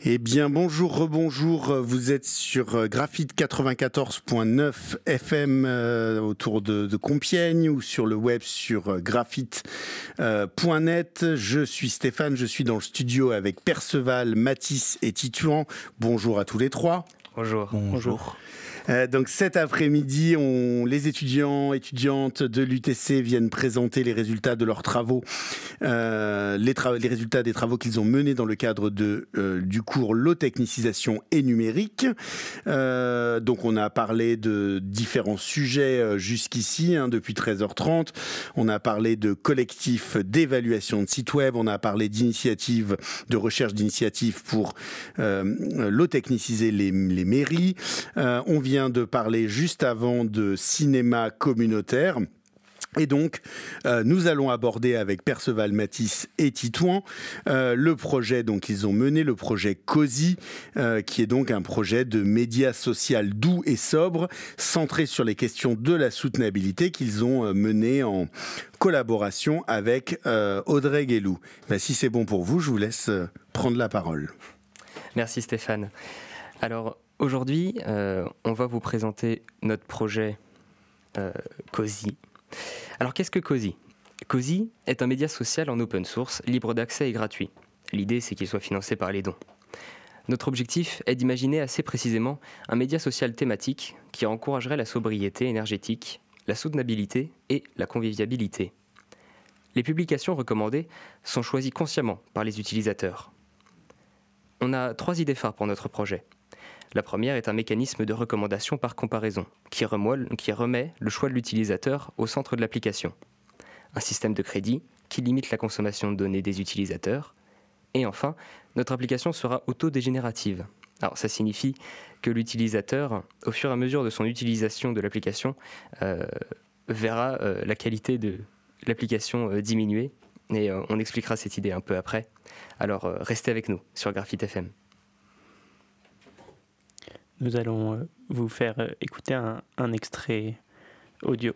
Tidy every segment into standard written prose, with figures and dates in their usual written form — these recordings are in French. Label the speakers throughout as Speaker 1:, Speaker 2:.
Speaker 1: Eh bien, bonjour, rebonjour. Vous êtes sur Graphite 94.9 FM autour de Compiègne ou sur le web sur graphite.net. Je suis Stéphane, je suis dans le studio avec Perceval, Mathis et Titouan. Bonjour à tous les trois.
Speaker 2: Bonjour.
Speaker 3: Bonjour.
Speaker 1: Donc cet après-midi, les étudiants, étudiantes de l'UTC viennent présenter les résultats de leurs travaux, les résultats des travaux qu'ils ont menés dans le cadre du cours L'eau, technicisation et numérique. Donc on a parlé de différents sujets jusqu'ici, depuis 13h30. On a parlé de collectifs d'évaluation de sites web, on a parlé d'initiatives, de recherche d'initiatives pour l'eau, techniciser les mairies. On vient de parler juste avant de cinéma communautaire. Et donc, nous allons aborder avec Perceval, Mathis et Titouan le projet qu'ils ont mené, le projet COSI, qui est donc un projet de média social doux et sobre, centré sur les questions de la soutenabilité qu'ils ont mené en collaboration avec Audrey Guélou. Si c'est bon pour vous, je vous laisse prendre la parole.
Speaker 2: Merci Stéphane. Alors, aujourd'hui, on va vous présenter notre projet COSI. Alors, qu'est-ce que COSI ? COSI est un média social en open source, libre d'accès et gratuit. L'idée, c'est qu'il soit financé par les dons. Notre objectif est d'imaginer assez précisément un média social thématique qui encouragerait la sobriété énergétique, la soutenabilité et la convivialité. Les publications recommandées sont choisies consciemment par les utilisateurs. On a 3 idées phares pour notre projet. La première est un mécanisme de recommandation par comparaison, qui remet le choix de l'utilisateur au centre de l'application. Un système de crédit qui limite la consommation de données des utilisateurs. Et enfin, notre application sera autodégénérative. Alors ça signifie que l'utilisateur, au fur et à mesure de son utilisation de l'application, verra la qualité de l'application diminuer. Et on expliquera cette idée un peu après. Alors restez avec nous sur Graphite FM.
Speaker 3: Nous allons vous faire écouter un extrait audio.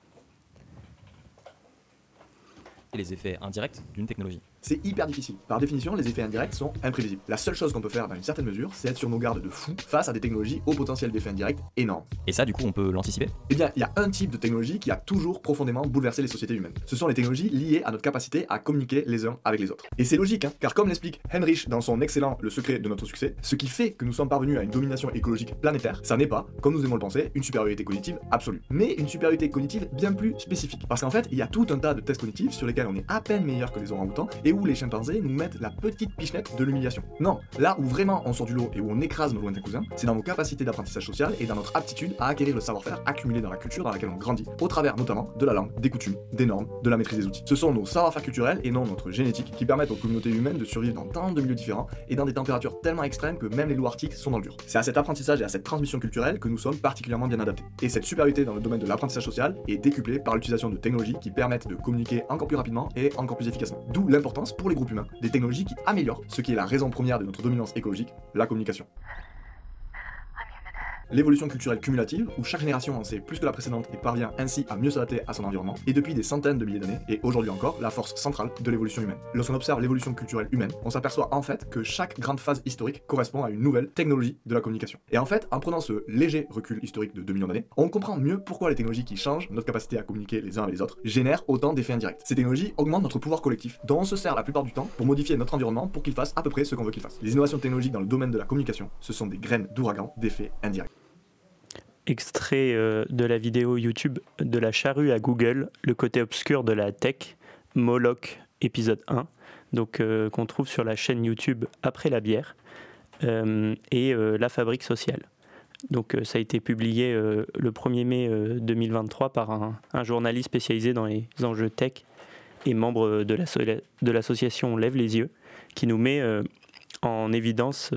Speaker 4: Et les effets indirects d'une technologie.
Speaker 5: C'est hyper difficile. Par définition, les effets indirects sont imprévisibles. La seule chose qu'on peut faire dans une certaine mesure, c'est être sur nos gardes de fou face à des technologies au potentiel d'effets indirects énorme.
Speaker 4: Et ça, du coup, on peut l'anticiper ?
Speaker 5: Eh bien, il y a un type de technologie qui a toujours profondément bouleversé les sociétés humaines. Ce sont les technologies liées à notre capacité à communiquer les uns avec les autres. Et c'est logique, car comme l'explique Heinrich dans son excellent Le secret de notre succès, ce qui fait que nous sommes parvenus à une domination écologique planétaire, ça n'est pas, comme nous aimons le penser, une supériorité cognitive absolue, mais une supériorité cognitive bien plus spécifique. Parce qu'en fait, il y a tout un tas de tests cognitifs sur lesquels on est à peine meilleur que les orang-outans et où les chimpanzés nous mettent la petite pichenette de l'humiliation. Non, là où vraiment on sort du lot et où on écrase nos lointains cousins, c'est dans nos capacités d'apprentissage social et dans notre aptitude à acquérir le savoir-faire accumulé dans la culture dans laquelle on grandit, au travers notamment de la langue, des coutumes, des normes, de la maîtrise des outils. Ce sont nos savoir-faire culturels et non notre génétique qui permettent aux communautés humaines de survivre dans tant de milieux différents et dans des températures tellement extrêmes que même les loups arctiques sont dans le dur. C'est à cet apprentissage et à cette transmission culturelle que nous sommes particulièrement bien adaptés. Et cette supériorité dans le domaine de l'apprentissage social est décuplée par l'utilisation de technologies qui permettent de communiquer encore plus rapidement et encore plus efficacement. D'où l'importance pour les groupes humains des technologies qui améliorent ce qui est la raison première de notre dominance écologique, la communication. L'évolution culturelle cumulative, où chaque génération en sait plus que la précédente et parvient ainsi à mieux s'adapter à son environnement, est depuis des centaines de milliers d'années, et aujourd'hui encore, la force centrale de l'évolution humaine. Lorsqu'on observe l'évolution culturelle humaine, on s'aperçoit en fait que chaque grande phase historique correspond à une nouvelle technologie de la communication. Et en fait, en prenant ce léger recul historique de 2 millions d'années, on comprend mieux pourquoi les technologies qui changent notre capacité à communiquer les uns avec les autres génèrent autant d'effets indirects. Ces technologies augmentent notre pouvoir collectif, dont on se sert la plupart du temps pour modifier notre environnement pour qu'il fasse à peu près ce qu'on veut qu'il fasse. Les innovations technologiques dans le domaine de la communication, ce sont des graines d'ouragan d'effets indirects.
Speaker 3: Extrait de la vidéo YouTube de la charrue à Google, le côté obscur de la tech, Moloch, épisode 1, donc qu'on trouve sur la chaîne YouTube Après la bière, et La fabrique sociale. Donc ça a été publié le 1er mai 2023 par un journaliste spécialisé dans les enjeux tech et membre de l'association Lève les yeux, qui nous met en évidence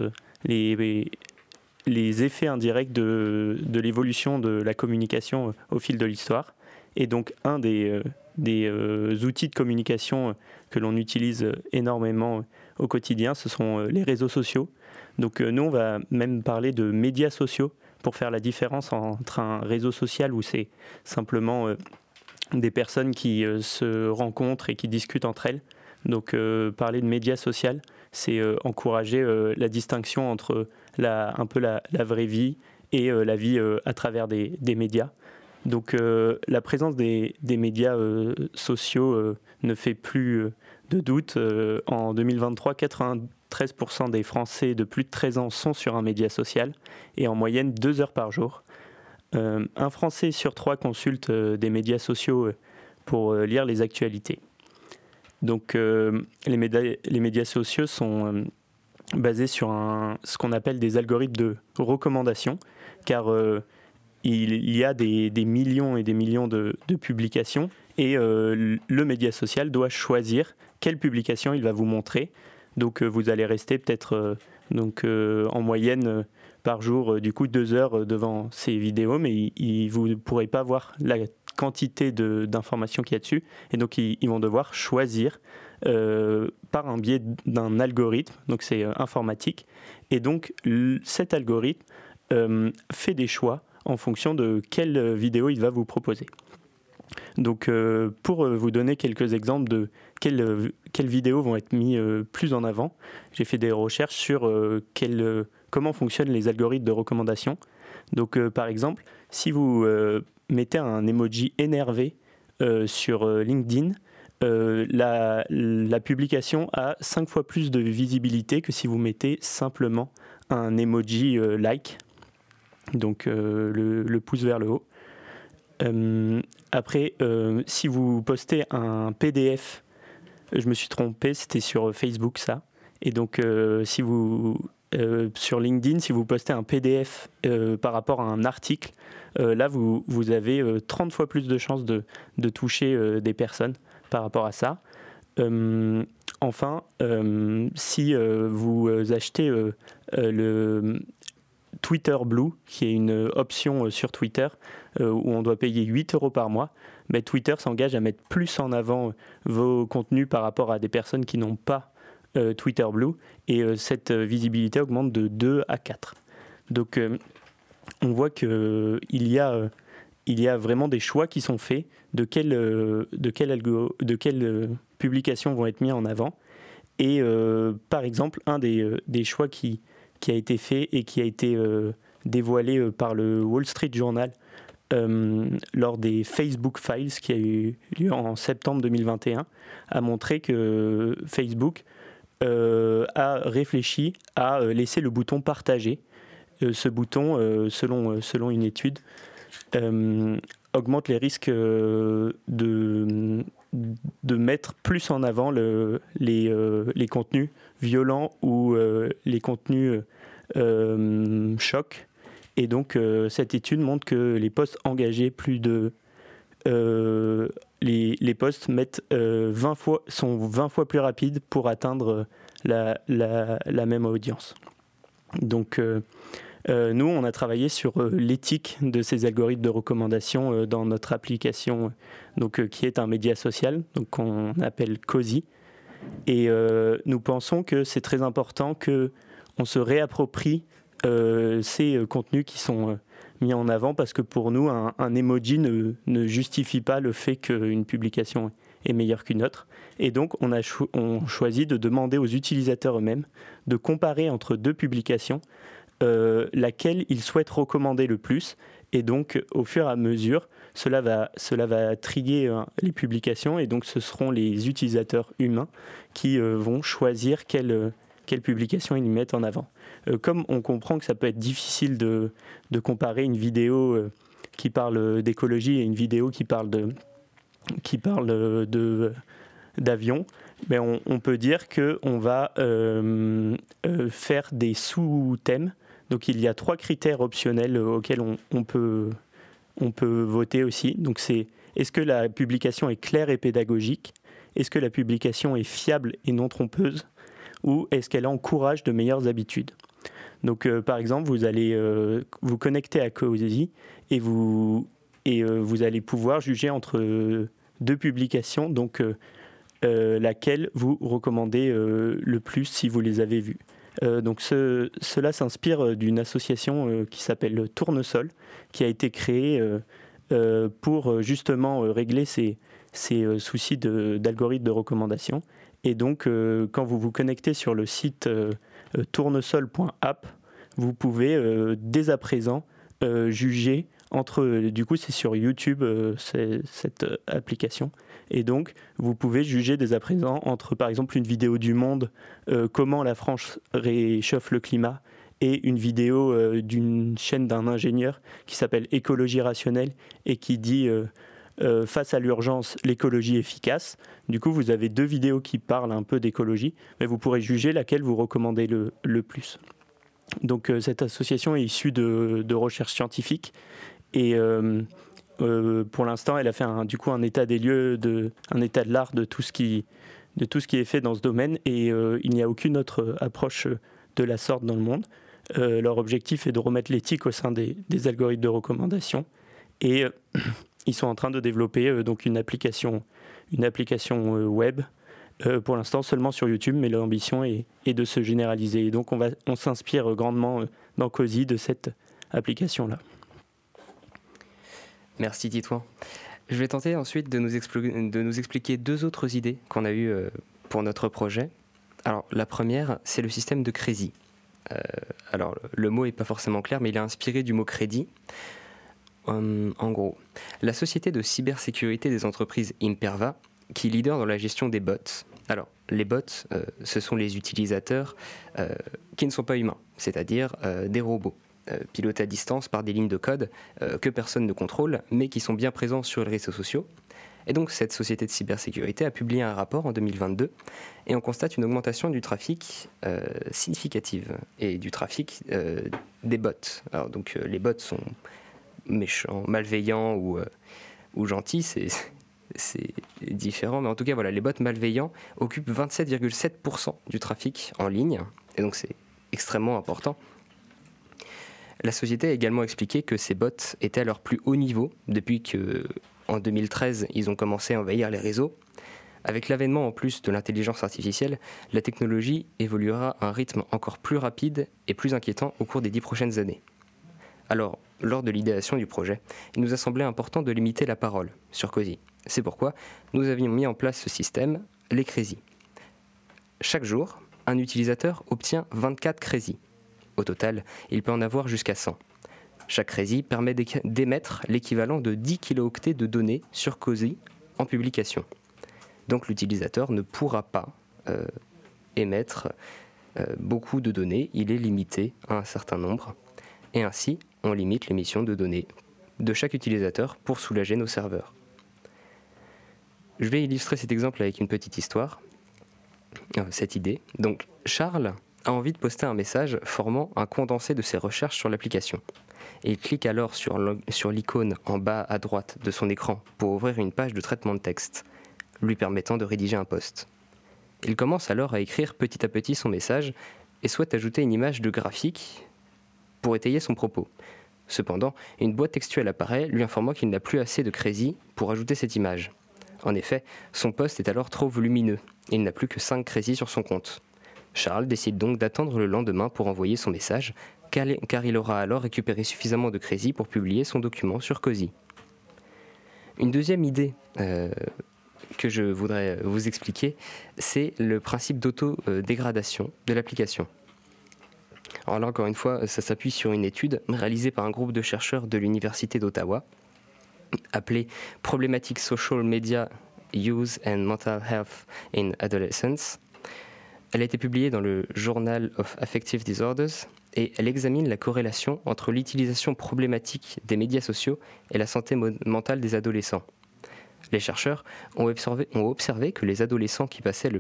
Speaker 3: les effets indirects de l'évolution de la communication au fil de l'histoire. Et donc un des outils de communication que l'on utilise énormément au quotidien, ce sont les réseaux sociaux. Donc nous, on va même parler de médias sociaux pour faire la différence entre un réseau social où c'est simplement des personnes qui se rencontrent et qui discutent entre elles. Donc parler de médias social, c'est encourager la distinction entre un peu la vraie vie et la vie à travers des médias. Donc la présence des médias sociaux ne fait plus de doute. En 2023, 93% des Français de plus de 13 ans sont sur un média social et en moyenne 2 heures par jour. Un Français sur 3 consulte des médias sociaux pour lire les actualités. Donc les médias sociaux sont basés sur ce qu'on appelle des algorithmes de recommandation, car il y a des millions et des millions de publications et le média social doit choisir quelle publication il va vous montrer. Donc vous allez rester peut-être en moyenne par jour du coup 2 heures devant ces vidéos, mais vous ne pourrez pas voir la quantité d'informations qu'il y a dessus, et donc ils vont devoir choisir par un biais d'un algorithme, donc c'est informatique, et donc cet algorithme fait des choix en fonction de quelle vidéo il va vous proposer. Donc pour vous donner quelques exemples de quelles vidéos vont être mises plus en avant, j'ai fait des recherches sur comment fonctionnent les algorithmes de recommandation. Donc par exemple, si vous mettez un emoji énervé sur LinkedIn, la publication a 5 fois plus de visibilité que si vous mettez simplement un emoji like, donc le pouce vers le haut. Après, si vous postez un PDF, je me suis trompé, c'était sur Facebook ça, et donc si vous sur LinkedIn, si vous postez un PDF par rapport à un article, là vous avez 30 fois plus de chances de toucher des personnes par rapport à ça. Enfin, si vous achetez le Twitter Blue, qui est une option sur Twitter où on doit payer 8 € par mois, mais Twitter s'engage à mettre plus en avant vos contenus par rapport à des personnes qui n'ont pas Twitter Blue, et cette visibilité augmente de 2 à 4. Donc on voit qu'il y a vraiment des choix qui sont faits de quelles publications vont être mis en avant. Et par exemple, un des choix qui a été fait et qui a été dévoilé par le Wall Street Journal lors des Facebook Files qui a eu lieu en septembre 2021, a montré que Facebook a réfléchi à laisser le bouton partager. Ce bouton, selon une étude, augmente les risques de mettre plus en avant les contenus violents ou les contenus chocs. Et donc cette étude montre que les posts engagés les posts sont 20 fois plus rapides pour atteindre la même audience. Donc nous, on a travaillé sur l'éthique de ces algorithmes de recommandation dans notre application, qui est un média social, qu'on appelle Cozy. Et nous pensons que c'est très important qu'on se réapproprie ces contenus qui sont mis en avant, parce que pour nous, un emoji ne justifie pas le fait qu'une publication est meilleure qu'une autre. Et donc, on choisit de demander aux utilisateurs eux-mêmes de comparer entre 2 publications laquelle ils souhaitent recommander le plus. Et donc, au fur et à mesure, cela va trier les publications, et donc ce seront les utilisateurs humains qui vont choisir quelle publication ils mettent en avant. Comme on comprend que ça peut être difficile de comparer une vidéo qui parle d'écologie et une vidéo qui parle d'avion, ben on peut dire qu'on va faire des sous-thèmes. Donc il y a 3 critères optionnels auxquels on peut voter aussi. Donc c'est: est-ce que la publication est claire et pédagogique? Est-ce que la publication est fiable et non trompeuse? Ou est-ce qu'elle encourage de meilleures habitudes? Donc par exemple, vous allez vous connecter à Cozy et vous allez pouvoir juger entre 2 publications, donc laquelle vous recommandez le plus si vous les avez vues. Donc cela s'inspire d'une association qui s'appelle Tournesol, qui a été créée pour justement régler ces soucis d'algorithmes de recommandation. Et donc, quand vous vous connectez sur le site tournesol.app, vous pouvez dès à présent juger du coup c'est sur YouTube cette application, et donc vous pouvez juger dès à présent entre par exemple une vidéo du Monde, comment la France réchauffe le climat, et une vidéo d'une chaîne d'un ingénieur qui s'appelle Écologie rationnelle et qui dit face à l'urgence, l'écologie efficace. Du coup, vous avez 2 vidéos qui parlent un peu d'écologie, mais vous pourrez juger laquelle vous recommandez le plus. Donc cette association est issue de recherches scientifiques, et pour l'instant, elle a fait un état des lieux, un état de l'art de tout ce qui est fait dans ce domaine, et il n'y a aucune autre approche de la sorte dans le monde. Leur objectif est de remettre l'éthique au sein des algorithmes de recommandation, et ils sont en train de développer donc une application web, pour l'instant seulement sur YouTube, mais l'ambition est de se généraliser. Et donc on s'inspire grandement dans Cozy de cette application-là.
Speaker 2: Merci Titouan. Je vais tenter ensuite de nous expliquer 2 autres idées qu'on a eues pour notre projet. Alors la première, c'est le système de crédit. Alors le mot n'est pas forcément clair, mais il est inspiré du mot crédit. En gros, la société de cybersécurité des entreprises Imperva, qui est leader dans la gestion des bots. Alors, les bots, ce sont les utilisateurs qui ne sont pas humains, c'est-à-dire des robots, pilotés à distance par des lignes de code que personne ne contrôle, mais qui sont bien présents sur les réseaux sociaux. Et donc, cette société de cybersécurité a publié un rapport en 2022, et on constate une augmentation du trafic significative, et du trafic des bots. Alors, donc, les bots sont méchants, malveillants ou gentils, c'est différent, mais en tout cas, voilà, les bots malveillants occupent 27,7% du trafic en ligne, et donc c'est extrêmement important. La société a également expliqué que ces bots étaient à leur plus haut niveau depuis qu'en 2013, ils ont commencé à envahir les réseaux. Avec l'avènement en plus de l'intelligence artificielle, la technologie évoluera à un rythme encore plus rapide et plus inquiétant au cours des 10 prochaines années. Alors, lors de l'idéation du projet, il nous a semblé important de limiter la parole sur Cozy. C'est pourquoi nous avions mis en place ce système, les crédits. Chaque jour, un utilisateur obtient 24 crédits. Au total, il peut en avoir jusqu'à 100. Chaque crédit permet d'émettre l'équivalent de 10 kilooctets de données sur Cozy en publication. Donc l'utilisateur ne pourra pas émettre beaucoup de données, il est limité à un certain nombre. Et ainsi, on limite l'émission de données de chaque utilisateur pour soulager nos serveurs. Je vais illustrer cet exemple avec une petite histoire, cette idée. Donc, Charles a envie de poster un message formant un condensé de ses recherches sur l'application. Et il clique alors sur l'icône en bas à droite de son écran pour ouvrir une page de traitement de texte, lui permettant de rédiger un post. Il commence alors à écrire petit à petit son message et souhaite ajouter une image de graphique pour étayer son propos. Cependant, une boîte textuelle apparaît, lui informant qu'il n'a plus assez de crédit pour ajouter cette image. En effet, son post est alors trop volumineux, et il n'a plus que 5 crédits sur son compte. Charles décide donc d'attendre le lendemain pour envoyer son message, car il aura alors récupéré suffisamment de crédits pour publier son document sur Cozy. Une deuxième idée que je voudrais vous expliquer, c'est le principe d'auto-dégradation de l'application. Alors là, encore une fois, ça s'appuie sur une étude réalisée par un groupe de chercheurs de l'Université d'Ottawa, appelée Problematic Social Media Use and Mental Health in Adolescents. Elle a été publiée dans le Journal of Affective Disorders et elle examine la corrélation entre l'utilisation problématique des médias sociaux et la santé mentale des adolescents. Les chercheurs ont observé que les adolescents qui passaient de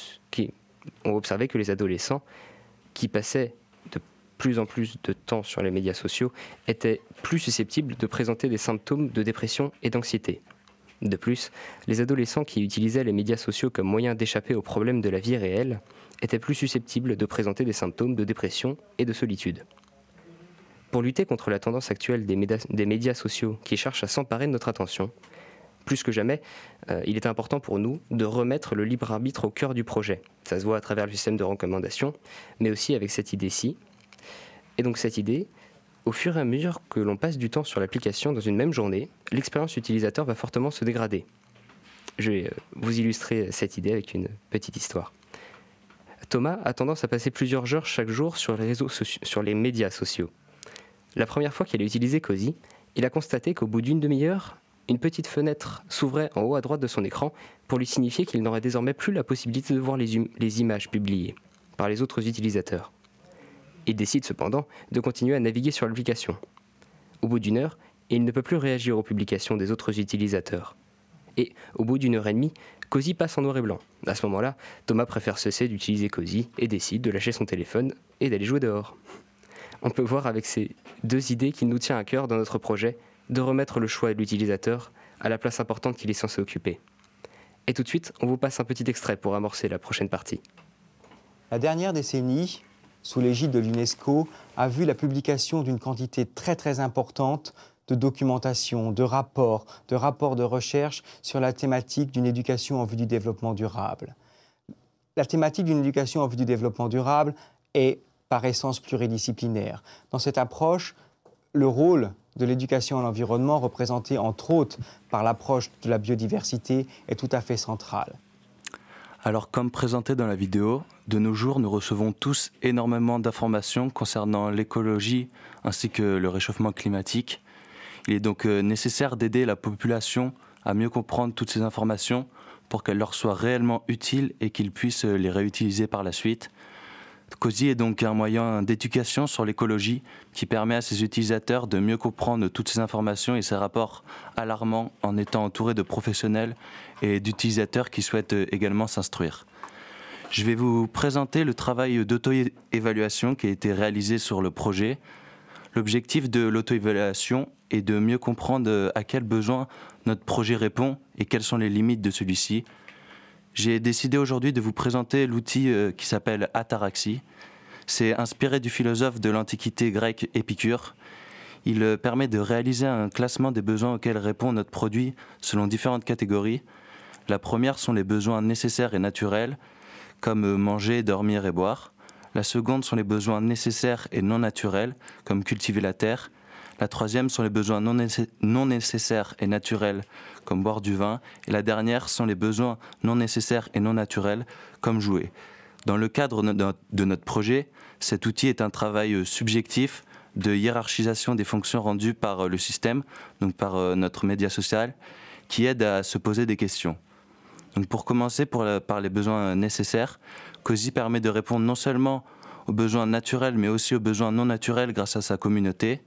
Speaker 2: plus en plus de temps sur les médias sociaux étaient plus susceptibles de présenter des symptômes de dépression et d'anxiété. De plus, les adolescents qui utilisaient les médias sociaux comme moyen d'échapper aux problèmes de la vie réelle étaient plus susceptibles de présenter des symptômes de dépression et de solitude. Pour lutter contre la tendance actuelle des médias sociaux qui cherchent à s'emparer de notre attention, plus que jamais, il est important pour nous de remettre le libre arbitre au cœur du projet. Ça se voit à travers le système de recommandation, mais aussi avec cette idée-ci. Et donc cette idée, au fur et à mesure que l'on passe du temps sur l'application dans une même journée, l'expérience utilisateur va fortement se dégrader. je vais vous illustrer cette idée avec une petite histoire. Thomas a tendance à passer plusieurs heures chaque jour sur les médias sociaux. La première fois qu'il a utilisé Cozy, il a constaté qu'au bout d'une demi-heure, une petite fenêtre s'ouvrait en haut à droite de son écran pour lui signifier qu'il n'aurait désormais plus la possibilité de voir les images publiées par les autres utilisateurs. Il décide cependant de continuer à naviguer sur l'application. Au bout d'une heure, il ne peut plus réagir aux publications des autres utilisateurs. Et au bout d'une heure et demie, Cozy passe en noir et blanc. À ce moment-là, Thomas préfère cesser d'utiliser Cozy et décide de lâcher son téléphone et d'aller jouer dehors. On peut voir avec ces deux idées qu'il nous tient à cœur dans notre projet de remettre le choix de l'utilisateur à la place importante qu'il est censé occuper. Et tout de suite, on vous passe un petit extrait pour amorcer la prochaine partie.
Speaker 6: La dernière décennie, sous l'égide de l'UNESCO, a vu la publication d'une quantité très importante de documentation, de rapports de recherche sur la thématique d'une éducation en vue du développement durable. La thématique d'une éducation en vue du développement durable est par essence pluridisciplinaire. Dans cette approche, le rôle de l'éducation à l'environnement, représenté entre autres par l'approche de la biodiversité, est tout à fait central.
Speaker 7: Alors, comme présenté dans la vidéo, de nos jours, nous recevons tous énormément d'informations concernant l'écologie ainsi que le réchauffement climatique. Il est donc nécessaire d'aider la population à mieux comprendre toutes ces informations pour qu'elles leur soient réellement utiles et qu'ils puissent les réutiliser par la suite. Cozy est donc un moyen d'éducation sur l'écologie qui permet à ses utilisateurs de mieux comprendre toutes ces informations et ces rapports alarmants en étant entouré de professionnels et d'utilisateurs qui souhaitent également s'instruire. Je vais vous présenter le travail d'auto-évaluation qui a été réalisé sur le projet. L'objectif de l'auto-évaluation est de mieux comprendre à quels besoins notre projet répond et quelles sont les limites de celui-ci. J'ai décidé aujourd'hui de vous présenter l'outil qui s'appelle Ataraxie. C'est inspiré du philosophe de l'Antiquité grecque Épicure. Il permet de réaliser un classement des besoins auxquels répond notre produit selon différentes catégories. La première sont les besoins nécessaires et naturels, comme manger, dormir et boire. La seconde sont les besoins nécessaires et non naturels, comme cultiver la terre. La troisième sont les besoins non nécessaires et naturels, comme boire du vin. Et la dernière sont les besoins non nécessaires et non naturels, comme jouer. Dans le cadre de notre projet, cet outil est un travail subjectif de hiérarchisation des fonctions rendues par le système, donc par notre média social, qui aide à se poser des questions. Donc pour commencer par les besoins nécessaires, Cozy permet de répondre non seulement aux besoins naturels, mais aussi aux besoins non naturels grâce à sa communauté.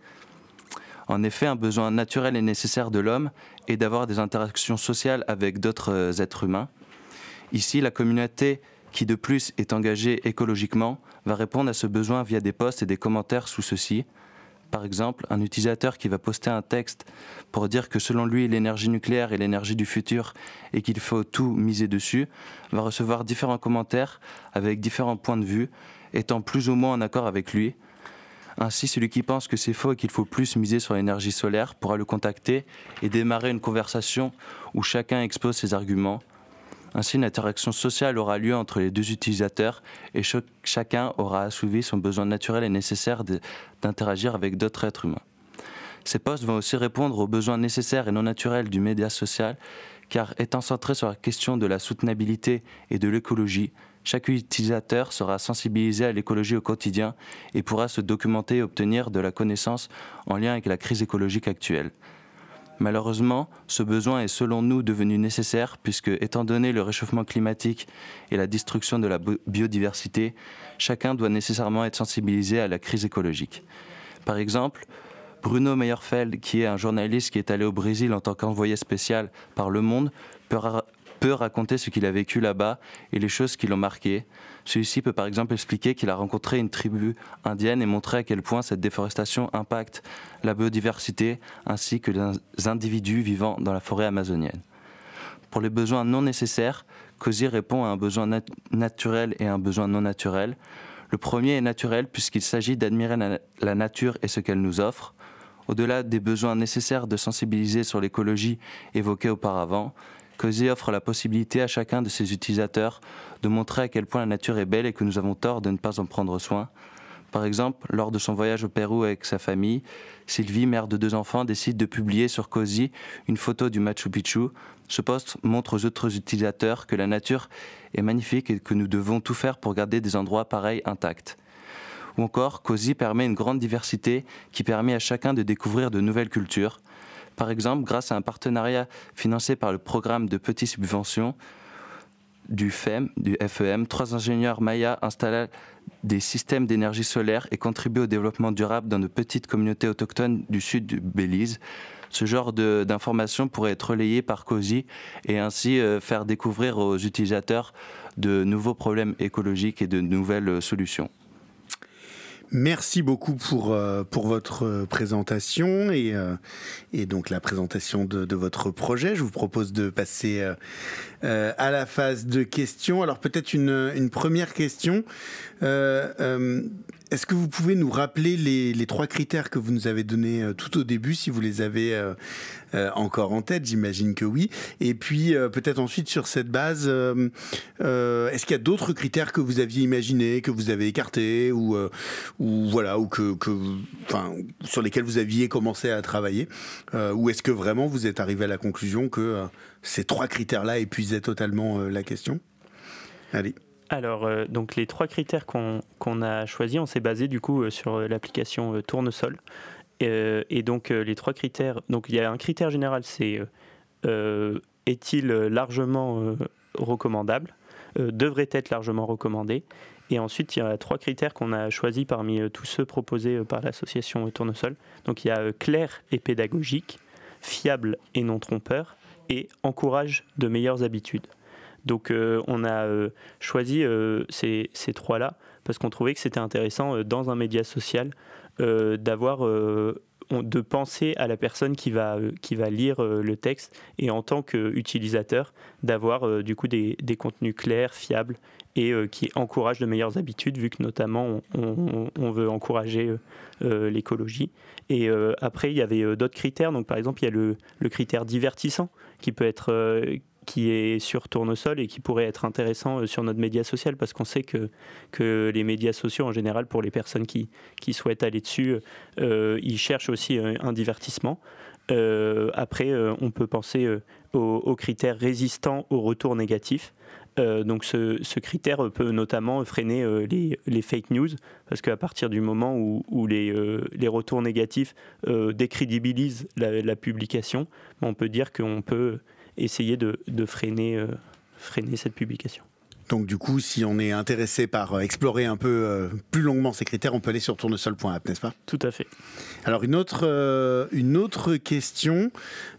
Speaker 7: En effet, un besoin naturel et nécessaire de l'homme est d'avoir des interactions sociales avec d'autres êtres humains. Ici, la communauté, qui de plus est engagée écologiquement, va répondre à ce besoin via des posts et des commentaires sous ceux-ci. Par exemple, un utilisateur qui va poster un texte pour dire que selon lui, l'énergie nucléaire est l'énergie du futur et qu'il faut tout miser dessus, va recevoir différents commentaires avec différents points de vue, étant plus ou moins en accord avec lui. Ainsi, celui qui pense que c'est faux et qu'il faut plus miser sur l'énergie solaire pourra le contacter et démarrer une conversation où chacun expose ses arguments. Ainsi, une interaction sociale aura lieu entre les deux utilisateurs et chacun aura assouvi son besoin naturel et nécessaire d'interagir avec d'autres êtres humains. Ces posts vont aussi répondre aux besoins nécessaires et non naturels du média social, car étant centrés sur la question de la soutenabilité et de l'écologie, chaque utilisateur sera sensibilisé à l'écologie au quotidien et pourra se documenter et obtenir de la connaissance en lien avec la crise écologique actuelle. Malheureusement, ce besoin est selon nous devenu nécessaire puisque, étant donné le réchauffement climatique et la destruction de la biodiversité, chacun doit nécessairement être sensibilisé à la crise écologique. Par exemple, Bruno Meyerfeld, qui est un journaliste qui est allé au Brésil en tant qu'envoyé spécial par Le Monde, peut raconter ce qu'il a vécu là-bas et les choses qui l'ont marqué. Celui-ci peut par exemple expliquer qu'il a rencontré une tribu indienne et montrer à quel point cette déforestation impacte la biodiversité ainsi que les individus vivant dans la forêt amazonienne. Pour les besoins non nécessaires, Cozy répond à un besoin naturel et un besoin non naturel. Le premier est naturel puisqu'il s'agit d'admirer la nature et ce qu'elle nous offre. Au-delà des besoins nécessaires de sensibiliser sur l'écologie évoqués auparavant, Cozy offre la possibilité à chacun de ses utilisateurs de montrer à quel point la nature est belle et que nous avons tort de ne pas en prendre soin. Par exemple, lors de son voyage au Pérou avec sa famille, Sylvie, mère de 2 enfants, décide de publier sur Cozy une photo du Machu Picchu. Ce post montre aux autres utilisateurs que la nature est magnifique et que nous devons tout faire pour garder des endroits pareils intacts. Ou encore, Cozy permet une grande diversité qui permet à chacun de découvrir de nouvelles cultures. Par exemple, grâce à un partenariat financé par le programme de petites subventions du FEM, 3 ingénieurs mayas installent des systèmes d'énergie solaire et contribuent au développement durable dans de petites communautés autochtones du sud du Belize. Ce genre d'informations pourrait être relayé par Cozy et ainsi faire découvrir aux utilisateurs de nouveaux problèmes écologiques et de nouvelles solutions.
Speaker 1: Merci beaucoup pour votre présentation et donc la présentation de votre projet. Je vous propose de passer à la phase de questions. Alors peut-être une première question. Est-ce que vous pouvez nous rappeler les 3 critères que vous nous avez donnés tout au début, si vous les avez encore en tête? J'imagine que oui. Et puis peut-être ensuite sur cette base, est-ce qu'il y a d'autres critères que vous aviez imaginés, que vous avez écartés ou voilà, ou sur lesquels vous aviez commencé à travailler, ou est-ce que vraiment vous êtes arrivé à la conclusion que ces 3 critères-là épuisaient totalement la question? Allez.
Speaker 3: Alors, donc les 3 critères qu'on a choisis, on s'est basé du coup sur l'application Tournesol. Et donc les 3 critères, donc il y a un critère général, c'est est-il largement recommandable, devrait être largement recommandé. Et ensuite, il y a 3 critères qu'on a choisis parmi tous ceux proposés par l'association Tournesol. Donc il y a clair et pédagogique, fiable et non trompeur, et encourage de meilleures habitudes. Donc on a choisi ces 3-là parce qu'on trouvait que c'était intéressant dans un média social de penser à la personne qui va lire le texte et en tant qu'utilisateur d'avoir du coup des contenus clairs, fiables et qui encouragent de meilleures habitudes vu que notamment on veut encourager l'écologie. Et après il y avait d'autres critères, donc par exemple il y a le critère divertissant qui peut être qui est sur Tournesol et qui pourrait être intéressant sur notre média social parce qu'on sait que les médias sociaux en général pour les personnes qui souhaitent aller dessus ils cherchent aussi un divertissement. Après on peut penser aux critères résistants au retour négatif. Donc ce critère peut notamment freiner les fake news parce qu'à partir du moment où les retours négatifs décrédibilisent la publication, on peut dire qu'on peut essayer de freiner cette publication.
Speaker 1: Donc du coup, si on est intéressé par explorer un peu plus longuement ces critères, on peut aller sur tournesol.app, n'est-ce pas?
Speaker 3: Tout à fait.
Speaker 1: Alors une autre question.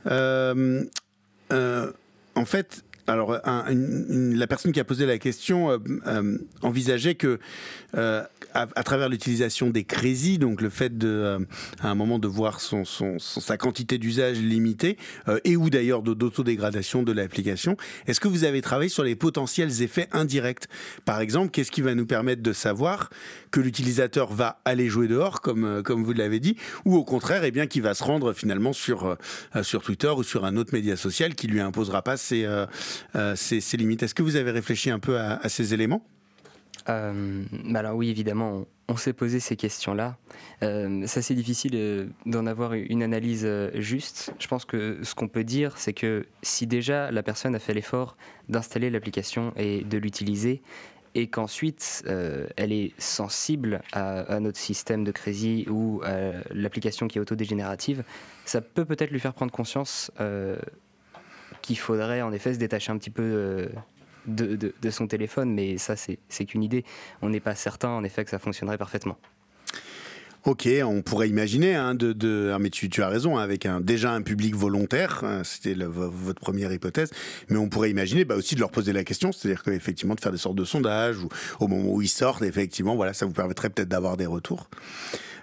Speaker 1: En fait, alors la personne qui a posé la question envisageait que à travers l'utilisation des crédits, donc le fait à un moment de voir sa quantité d'usage limitée et ou d'ailleurs d'autodégradation de l'application, est-ce que vous avez travaillé sur les potentiels effets indirects? Par exemple, qu'est-ce qui va nous permettre de savoir que l'utilisateur va aller jouer dehors, comme vous l'avez dit, ou au contraire, eh bien, qu'il va se rendre finalement sur Twitter ou sur un autre média social qui lui imposera pas ses limites? Est-ce que vous avez réfléchi un peu à ces éléments?
Speaker 2: Alors oui, évidemment, on s'est posé ces questions-là. C'est assez difficile d'en avoir une analyse juste. Je pense que ce qu'on peut dire, c'est que si déjà la personne a fait l'effort d'installer l'application et de l'utiliser, et qu'ensuite elle est sensible à notre système de crédit ou à l'application qui est autodégénérative, ça peut peut-être lui faire prendre conscience qu'il faudrait en effet se détacher un petit peu de son téléphone, mais ça c'est qu'une idée. On n'est pas certain en effet que ça fonctionnerait parfaitement.
Speaker 1: Ok, on pourrait imaginer, mais tu as raison, avec déjà un public volontaire, c'était votre première hypothèse, mais on pourrait imaginer aussi de leur poser la question, c'est-à-dire qu'effectivement de faire des sortes de sondages, ou au moment où ils sortent, effectivement, voilà, ça vous permettrait peut-être d'avoir des retours.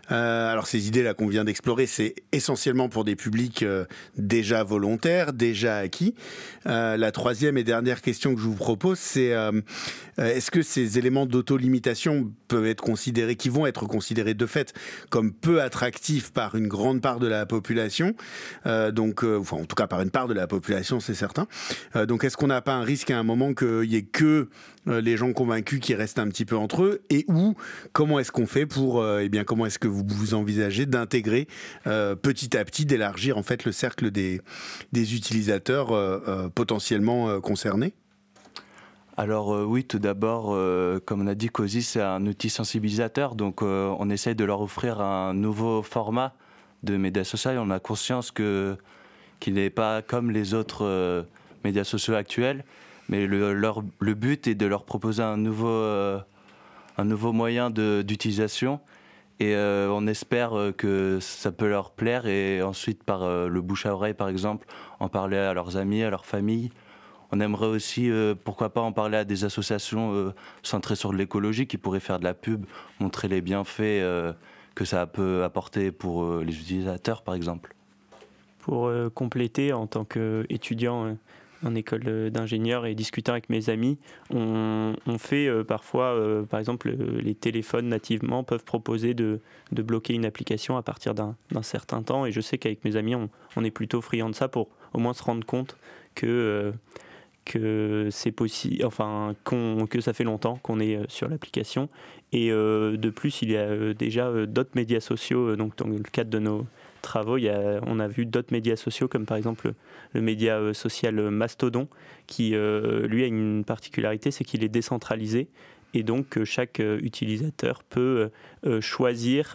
Speaker 1: Alors ces idées-là qu'on vient d'explorer, c'est essentiellement pour des publics déjà volontaires, déjà acquis. La troisième et dernière question que je vous propose, c'est est-ce que ces éléments d'auto-limitation peuvent être considérés, qui vont être considérés de fait comme peu attractifs par une grande part de la population, enfin en tout cas par une part de la population, c'est certain. Donc est-ce qu'on n'a pas un risque à un moment qu'il y ait que les gens convaincus qui restent un petit peu entre eux, et comment est-ce qu'on fait pour comment est-ce que vous envisagez d'intégrer petit à petit, d'élargir en fait le cercle des utilisateurs potentiellement concernés?
Speaker 7: Alors oui, tout d'abord, comme on a dit, Cozy, c'est un outil sensibilisateur, donc on essaye de leur offrir un nouveau format de médias sociaux. On a conscience qu'il n'est pas comme les autres médias sociaux actuels, mais le but est de leur proposer un nouveau moyen d'utilisation, et on espère que ça peut leur plaire, et ensuite par le bouche à oreille par exemple, en parler à leurs amis, à leur famille. On aimerait aussi, pourquoi pas, en parler à des associations centrées sur l'écologie qui pourraient faire de la pub, montrer les bienfaits que ça peut apporter pour les utilisateurs par exemple.
Speaker 3: Pour compléter, en tant qu'étudiant en école d'ingénieur et discutant avec mes amis, on fait parfois, par exemple, les téléphones nativement peuvent proposer de bloquer une application à partir d'un certain temps, et je sais qu'avec mes amis, on est plutôt friand de ça pour au moins se rendre compte que c'est possible, enfin que ça fait longtemps qu'on est sur l'application. Et de plus, il y a déjà d'autres médias sociaux, donc dans le cadre de nos travaux, on a vu d'autres médias sociaux comme par exemple le média social Mastodon, qui lui a une particularité, c'est qu'il est décentralisé, et donc chaque utilisateur peut choisir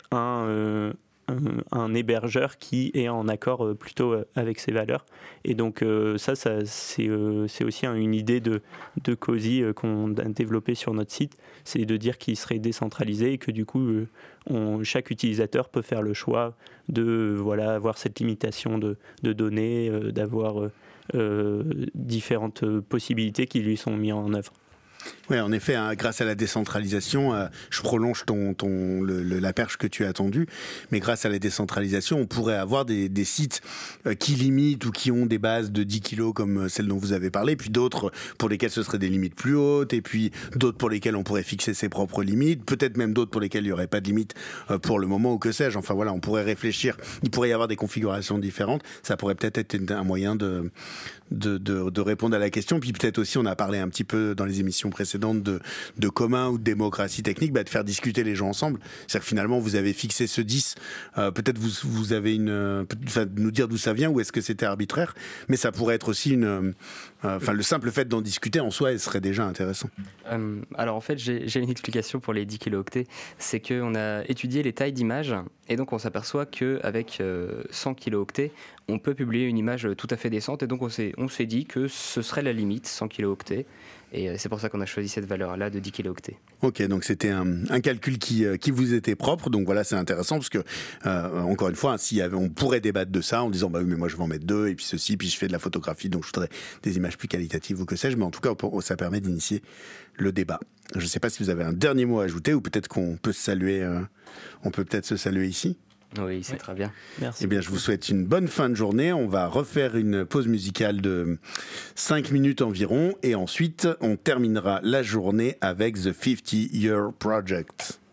Speaker 3: un hébergeur qui est en accord plutôt avec ses valeurs. Et donc ça c'est aussi une idée de Cozy qu'on a développé sur notre site, c'est de dire qu'il serait décentralisé et que du coup chaque utilisateur peut faire le choix de avoir cette limitation de données, d'avoir différentes possibilités qui lui sont mises en œuvre.
Speaker 1: Oui, en effet, grâce à la décentralisation, je prolonge la perche que tu as tendue, mais grâce à la décentralisation, on pourrait avoir des sites qui limitent ou qui ont des bases de 10 kilos comme celle dont vous avez parlé, puis d'autres pour lesquels ce seraient des limites plus hautes, et puis d'autres pour lesquels on pourrait fixer ses propres limites, peut-être même d'autres pour lesquels il n'y aurait pas de limite pour le moment, ou que sais-je. Enfin voilà, on pourrait réfléchir, il pourrait y avoir des configurations différentes, ça pourrait peut-être être un moyen de répondre à la question. Puis peut-être aussi, on a parlé un petit peu dans les émissions précédentes de commun ou de démocratie technique, de faire discuter les gens ensemble. C'est-à-dire que finalement, vous avez fixé ce 10, peut-être vous avez nous dire d'où ça vient, ou est-ce que c'était arbitraire, mais ça pourrait être aussi le simple fait d'en discuter en soi, serait déjà intéressant.
Speaker 2: Alors en fait, j'ai une explication pour les 10 kilooctets, c'est qu'on a étudié les tailles d'images, et donc on s'aperçoit qu'avec 100 kilooctets, on peut publier une image tout à fait décente, et donc on s'est dit que ce serait la limite, 100 kilooctets, et c'est pour ça qu'on a choisi cette valeur-là de 10 kilooctets. Ok, donc c'était un calcul qui vous était propre, donc voilà, c'est intéressant, parce que, encore une fois, on pourrait débattre de ça en disant, bah oui, mais moi je vais en mettre 2, et puis ceci, puis je fais de la photographie, donc je voudrais des images plus qualitatives, ou que sais-je, mais en tout cas, ça permet d'initier le débat. Je ne sais pas si vous avez un dernier mot à ajouter, ou peut-être qu'on peut se saluer, on peut peut-être se saluer ici. Oui, c'est très bien. Merci.
Speaker 1: Eh bien, je vous souhaite une bonne fin de journée. On va refaire une pause musicale de 5 minutes environ, et ensuite, on terminera la journée avec The 50 Year Project.